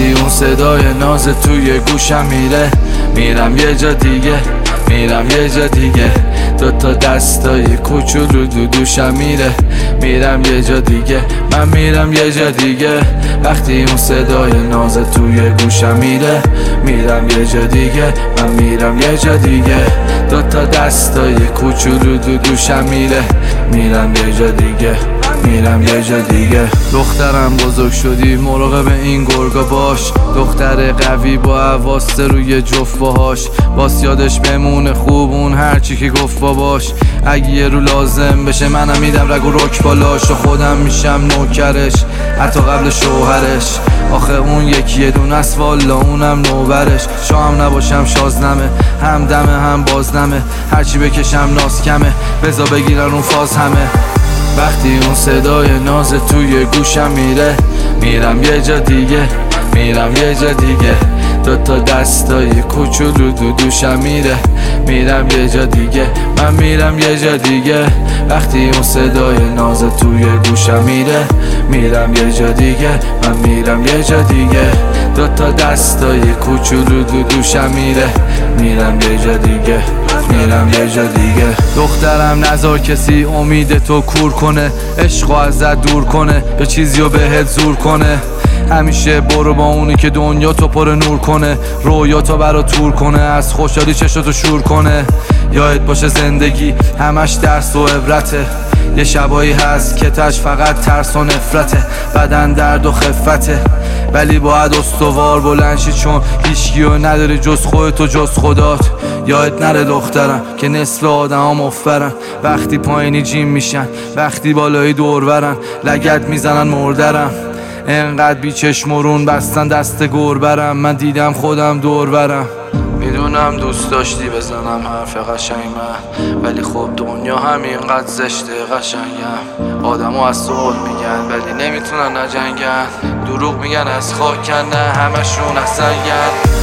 وقتی اون صدای ناز توی گوشم میره، میرم یه جا دیگه، میرم یه جا دیگه. دوتا دستای کوچولو دوشم میره، میرم یه جا دیگه، من میرم یه جا دیگه. وقتی اون صدای ناز توی گوشم میره، میرم یه جا دیگه، من میرم یه جا دیگه. دوتا دستای کوچولو دوشم میره، میرم یه جا دیگه، میرم یه جا دیگه. دخترم بزرگ شدی مراقب این گرگا باش، دختر قوی با حواس روی جفت باهاش، باس یادش بمونه خوب اون هرچی که گفت باباش. اگه یه رو لازم بشه منم میدم رگ و رک بالاش، و خودم میشم نوکرش حتی قبل شوهرش. آخه اون یکی دونه است والا اونم نوبرش. شام نباشم شازنمه، هم دمه هم بازنمه، هرچی بکشم ناز کمه، بزا بگیرن اون فاز همه. وقتی اون صدای ناز توی گوشم میره، میرم یه جا دیگه، میرم یه جا دیگه. دوتا دستای کوچولو دوشم میره، میرم یه جا دیگه، من میرم یه جا دیگه. وقتی اون صدای ناز توی گوشم میره، میرم یه جا دیگه، من میرم یه جا دیگه. دوتا دستای کوچولو دوشم میره، میرم یه جا دیگه، میرم یه جا دیگه. دخترم نذار کسی امید تو کور کنه، عشقو ازت دور کنه، به چیزیو بهت زور کنه. همیشه برو با اونی که دنیا تو پر نور کنه، رویا تو برا تور کنه، از خوشحالی چشاتو شور کنه. یادت باشه زندگی همش درس و عبرته، یه شبایی هست که تش فقط ترس و نفرته، بدن درد و خفته، ولی باید استوار بلنشی چون هیچکیو نداری جز خودت و جز خدات. یادت نره دخترم که نصف آدم ها مفرن، وقتی پایینی جیم میشن، وقتی بالایی دور برن، لگت میزنن مردرم. انقدر بی چشمرون بستن دست گربرم، من دیدم خودم دور برم. میدونم دوست داشتی بزنم حرف قشنگ من، ولی خب دنیا همینقدر زشته قشنگم. آدمو از صلح میگن ولی نمیتونن نجنگن، دروغ میگن از خاک کنه همشون از سنگن.